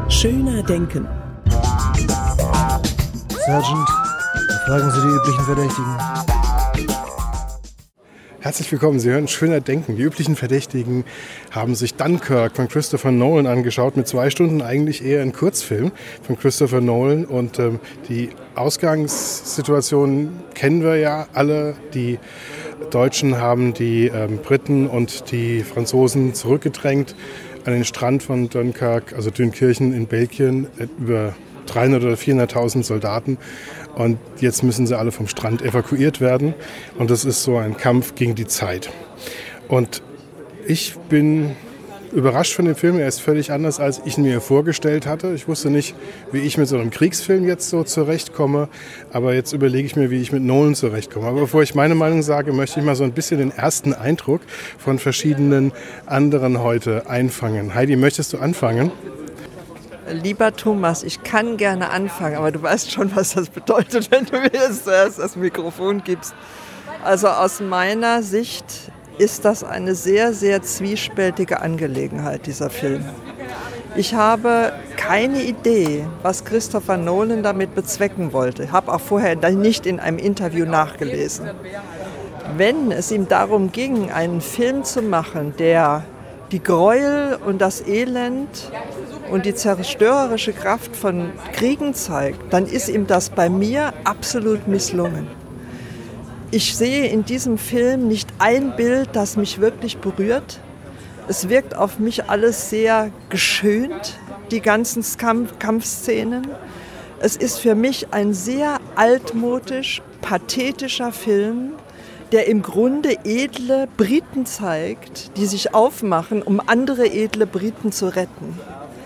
Schöner Denken. Sergeant, fragen Sie die üblichen Verdächtigen. Herzlich willkommen, Sie hören Schöner Denken. Die üblichen Verdächtigen haben sich Dunkirk von Christopher Nolan angeschaut, mit 2 Stunden eigentlich eher ein Kurzfilm von Christopher Nolan. Und die Ausgangssituation kennen wir ja alle. Die Deutschen haben die Briten und die Franzosen zurückgedrängt an den Strand von Dunkirk, also Dünkirchen in Belgien, über 300.000 oder 400.000 Soldaten. Und jetzt müssen sie alle vom Strand evakuiert werden. Und das ist so ein Kampf gegen die Zeit. Und ich bin überrascht von dem Film. Er ist völlig anders, als ich ihn mir vorgestellt hatte. Ich wusste nicht, wie ich mit so einem Kriegsfilm jetzt so zurechtkomme. Aber jetzt überlege ich mir, wie ich mit Nolan zurechtkomme. Aber bevor ich meine Meinung sage, möchte ich mal so ein bisschen den ersten Eindruck von verschiedenen anderen heute einfangen. Heidi, möchtest du anfangen? Lieber Thomas, ich kann gerne anfangen, aber du weißt schon, was das bedeutet, wenn du mir jetzt zuerst das Mikrofon gibst. Also aus meiner Sicht ist das eine sehr, sehr zwiespältige Angelegenheit, dieser Film. Ich habe keine Idee, was Christopher Nolan damit bezwecken wollte. Ich habe auch vorher nicht in einem Interview nachgelesen. Wenn es ihm darum ging, einen Film zu machen, der die Gräuel und das Elend und die zerstörerische Kraft von Kriegen zeigt, dann ist ihm das bei mir absolut misslungen. Ich sehe in diesem Film nicht ein Bild, das mich wirklich berührt. Es wirkt auf mich alles sehr geschönt, die ganzen Kampfszenen. Es ist für mich ein sehr altmodisch, pathetischer Film, der im Grunde edle Briten zeigt, die sich aufmachen, um andere edle Briten zu retten.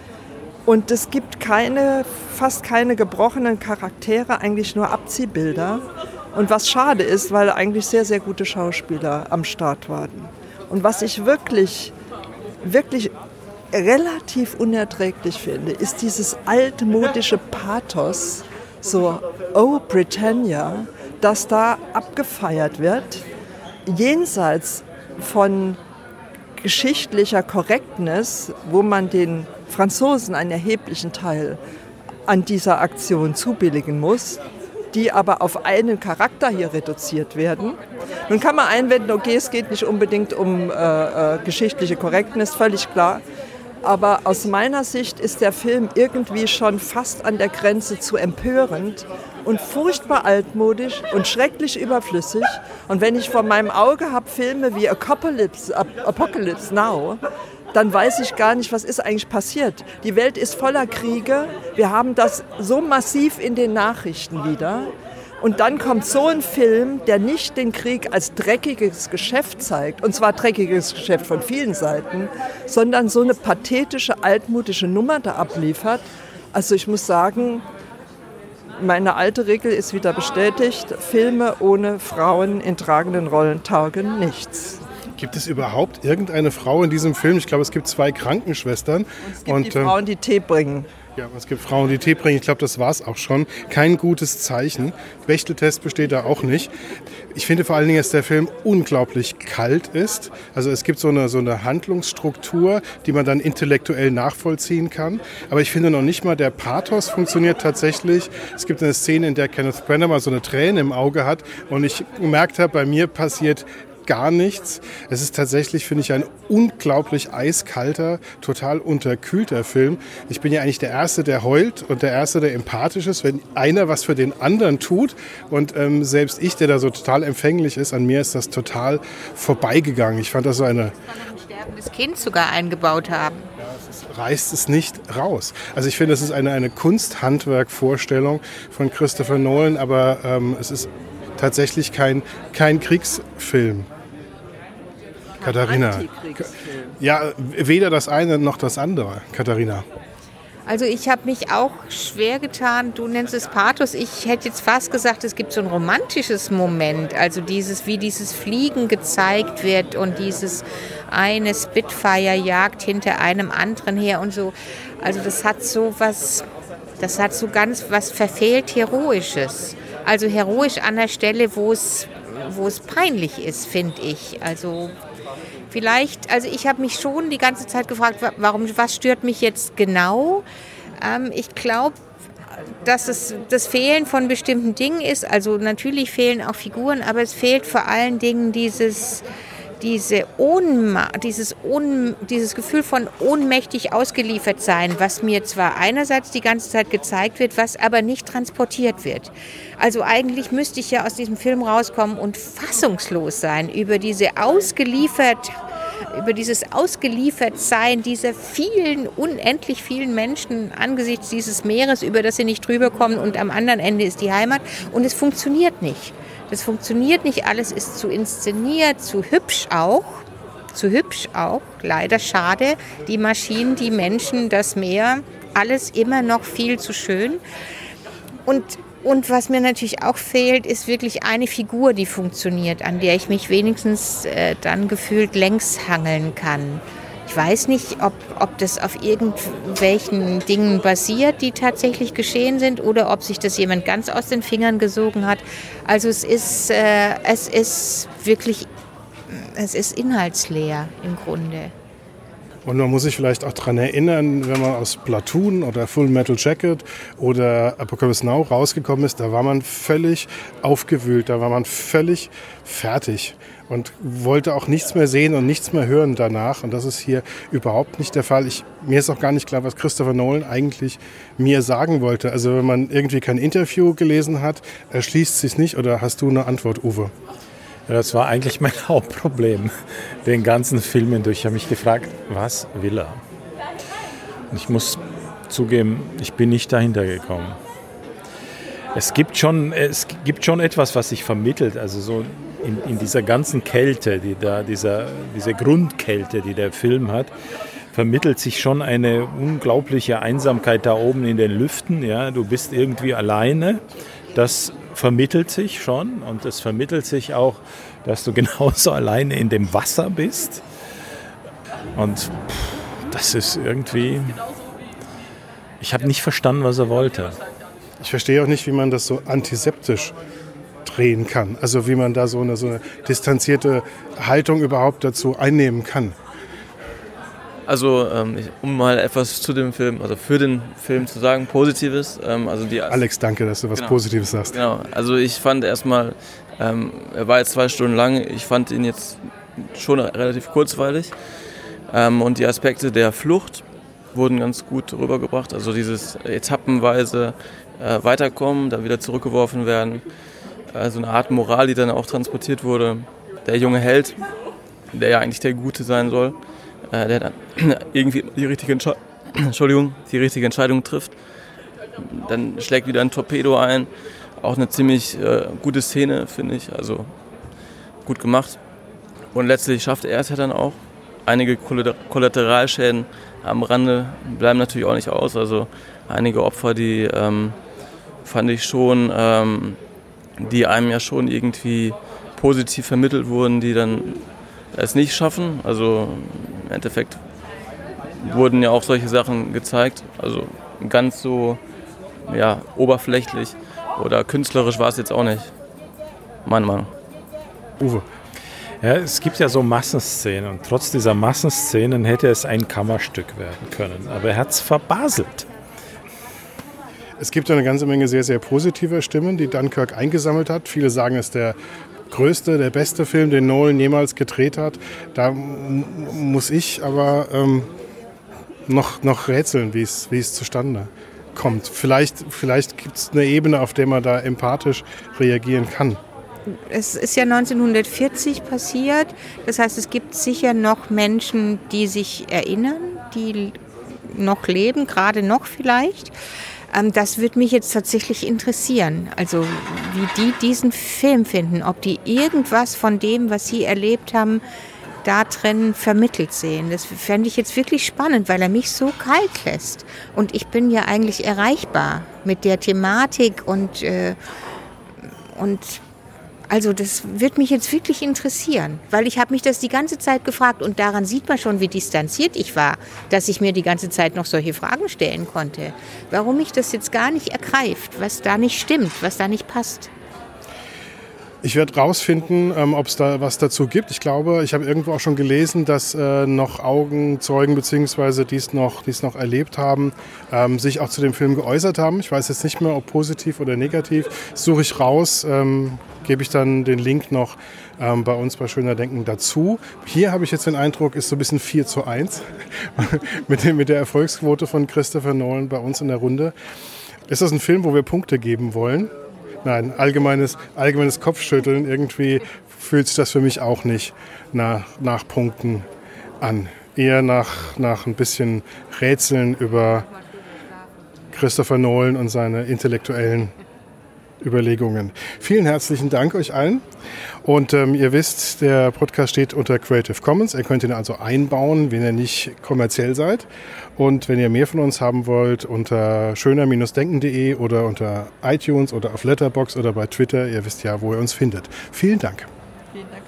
Und es gibt fast keine gebrochenen Charaktere, eigentlich nur Abziehbilder. Und was schade ist, weil eigentlich sehr, sehr gute Schauspieler am Start waren. Und was ich wirklich, wirklich relativ unerträglich finde, ist dieses altmodische Pathos, so Oh Britannia, das da abgefeiert wird, jenseits von geschichtlicher Korrektness, wo man den Franzosen einen erheblichen Teil an dieser Aktion zubilligen muss, die aber auf einen Charakter hier reduziert werden. Nun kann man einwenden, okay, es geht nicht unbedingt um geschichtliche Korrektness, völlig klar. Aber aus meiner Sicht ist der Film irgendwie schon fast an der Grenze zu empörend und furchtbar altmodisch und schrecklich überflüssig. Und wenn ich vor meinem Auge habe Filme wie Apocalypse Now, dann weiß ich gar nicht, was ist eigentlich passiert. Die Welt ist voller Kriege. Wir haben das so massiv in den Nachrichten wieder. Und dann kommt so ein Film, der nicht den Krieg als dreckiges Geschäft zeigt, und zwar dreckiges Geschäft von vielen Seiten, sondern so eine pathetische, altmodische Nummer da abliefert. Also ich muss sagen, meine alte Regel ist wieder bestätigt, Filme ohne Frauen in tragenden Rollen taugen nichts. Gibt es überhaupt irgendeine Frau in diesem Film? Ich glaube, es gibt 2 Krankenschwestern. Und es gibt die Frauen, die Tee bringen. Ja, es gibt Frauen, die Tee bringen. Ich glaube, das war es auch schon. Kein gutes Zeichen. Bechteltest besteht da auch nicht. Ich finde vor allen Dingen, dass der Film unglaublich kalt ist. Also es gibt so eine Handlungsstruktur, die man dann intellektuell nachvollziehen kann. Aber ich finde noch nicht mal, der Pathos funktioniert tatsächlich. Es gibt eine Szene, in der Kenneth Branagh mal so eine Träne im Auge hat. Und ich gemerkt habe, bei mir passiert gar nichts. Es ist tatsächlich, finde ich, ein unglaublich eiskalter, total unterkühlter Film. Ich bin ja eigentlich der Erste, der heult und der Erste, der empathisch ist, wenn einer was für den anderen tut. Und selbst ich, der da so total empfänglich ist, an mir ist das total vorbeigegangen. Ich fand das so ein sterbendes Kind sogar eingebaut haben. Ja, reißt es nicht raus. Also ich finde, es ist eine Kunsthandwerk-Vorstellung von Christopher Nolan, aber es ist tatsächlich kein Kriegsfilm. Katharina. Ja, weder das eine noch das andere, Katharina. Also ich habe mich auch schwer getan, du nennst es Pathos, ich hätte jetzt fast gesagt, es gibt so ein romantisches Moment, also wie dieses Fliegen gezeigt wird und dieses eine Spitfire jagt hinter einem anderen her und so. Also das hat so ganz was verfehlt Heroisches. Also heroisch an der Stelle, wo es peinlich ist, finde ich. Also vielleicht, ich habe mich schon die ganze Zeit gefragt, was stört mich jetzt genau? Ich glaube, dass es das Fehlen von bestimmten Dingen ist. Also natürlich fehlen auch Figuren, aber es fehlt vor allen Dingen dieses Gefühl von ohnmächtig ausgeliefert sein, was mir zwar einerseits die ganze Zeit gezeigt wird, was aber nicht transportiert wird. Also eigentlich müsste ich ja aus diesem Film rauskommen und fassungslos sein über dieses Ausgeliefertsein dieser unendlich vielen Menschen angesichts dieses Meeres, über das sie nicht drüber kommen, und am anderen Ende ist die Heimat, und es funktioniert nicht. Das funktioniert nicht, alles ist zu inszeniert, zu hübsch auch, leider schade. Die Maschinen, die Menschen, das Meer, alles immer noch viel zu schön. Und was mir natürlich auch fehlt, ist wirklich eine Figur, die funktioniert, an der ich mich wenigstens dann gefühlt längs hangeln kann. Ich weiß nicht, ob das auf irgendwelchen Dingen basiert, die tatsächlich geschehen sind, oder ob sich das jemand ganz aus den Fingern gesogen hat. Also es ist inhaltsleer im Grunde. Und man muss sich vielleicht auch daran erinnern, wenn man aus Platoon oder Full Metal Jacket oder Apocalypse Now rausgekommen ist, da war man völlig aufgewühlt, da war man völlig fertig und wollte auch nichts mehr sehen und nichts mehr hören danach. Und das ist hier überhaupt nicht der Fall. Mir ist auch gar nicht klar, was Christopher Nolan eigentlich mir sagen wollte. Also wenn man irgendwie kein Interview gelesen hat, erschließt es sich nicht. Oder hast du eine Antwort, Uwe? Ja, das war eigentlich mein Hauptproblem, den ganzen Film hindurch. Ich habe mich gefragt, was will er? Und ich muss zugeben, ich bin nicht dahinter gekommen. Es gibt schon etwas, was sich vermittelt, also so in dieser ganzen Kälte, diese Grundkälte, die der Film hat, vermittelt sich schon eine unglaubliche Einsamkeit da oben in den Lüften. Ja? Du bist irgendwie alleine. Das vermittelt sich schon, und es vermittelt sich auch, dass du genauso alleine in dem Wasser bist. Und das ist irgendwie... Ich habe nicht verstanden, was er wollte. Ich verstehe auch nicht, wie man das so antiseptisch drehen kann. Also wie man da so eine distanzierte Haltung überhaupt dazu einnehmen kann. Also um mal etwas zu dem Film, also für den Film zu sagen, Positives. Alex, danke, dass du was Positives sagst. Genau, also ich fand erstmal, er war jetzt 2 Stunden lang, ich fand ihn jetzt schon relativ kurzweilig. Und die Aspekte der Flucht wurden ganz gut rübergebracht. Also dieses etappenweise Weiterkommen, dann wieder zurückgeworfen werden. So eine Art Moral, die dann auch transportiert wurde. Der junge Held, der ja eigentlich der Gute sein soll, der dann irgendwie die richtige Entscheidung trifft. Dann schlägt wieder ein Torpedo ein. Auch eine ziemlich gute Szene, finde ich. Also gut gemacht. Und letztlich schafft er es ja dann auch. Einige Kollateralschäden am Rande bleiben natürlich auch nicht aus. Also einige Opfer, die fand ich schon, die einem ja schon irgendwie positiv vermittelt wurden, die dann es nicht schaffen. Also im Endeffekt wurden ja auch solche Sachen gezeigt. Also ganz so oberflächlich oder künstlerisch war es jetzt auch nicht. Meine Meinung. Uwe. Ja, es gibt ja so Massenszenen, und trotz dieser Massenszenen hätte es ein Kammerstück werden können. Aber er hat es verbaselt. Es gibt eine ganze Menge sehr, sehr positiver Stimmen, die Dunkirk eingesammelt hat. Viele sagen, es ist der größte, der beste Film, den Nolan jemals gedreht hat. Da muss ich aber noch rätseln, wie es zustande kommt. Vielleicht gibt es eine Ebene, auf der man da empathisch reagieren kann. Es ist ja 1940 passiert. Das heißt, es gibt sicher noch Menschen, die sich erinnern, die noch leben, gerade noch vielleicht. Das würde mich jetzt tatsächlich interessieren. Also wie die diesen Film finden, ob die irgendwas von dem, was sie erlebt haben, da drin vermittelt sehen. Das fände ich jetzt wirklich spannend, weil er mich so kalt lässt. Und ich bin ja eigentlich erreichbar mit der Thematik und also das wird mich jetzt wirklich interessieren, weil ich habe mich das die ganze Zeit gefragt, und daran sieht man schon, wie distanziert ich war, dass ich mir die ganze Zeit noch solche Fragen stellen konnte. Warum mich das jetzt gar nicht ergreift, was da nicht stimmt, was da nicht passt. Ich werde rausfinden, ob es da was dazu gibt. Ich glaube, ich habe irgendwo auch schon gelesen, dass noch Augenzeugen bzw. die es noch erlebt haben, sich auch zu dem Film geäußert haben. Ich weiß jetzt nicht mehr, ob positiv oder negativ. Das suche ich raus, gebe ich dann den Link noch bei uns bei Schöner Denken dazu. Hier habe ich jetzt den Eindruck, ist so ein bisschen 4:1 mit der Erfolgsquote von Christopher Nolan bei uns in der Runde. Ist das ein Film, wo wir Punkte geben wollen? Nein, allgemeines Kopfschütteln. Irgendwie fühlt sich das für mich auch nicht nach Punkten an. Eher nach ein bisschen Rätseln über Christopher Nolan und seine intellektuellen Überlegungen. Vielen herzlichen Dank euch allen. Und ihr wisst, der Podcast steht unter Creative Commons. Ihr könnt ihn also einbauen, wenn ihr nicht kommerziell seid. Und wenn ihr mehr von uns haben wollt, unter schöner-denken.de oder unter iTunes oder auf Letterboxd oder bei Twitter. Ihr wisst ja, wo ihr uns findet. Vielen Dank. Vielen Dank.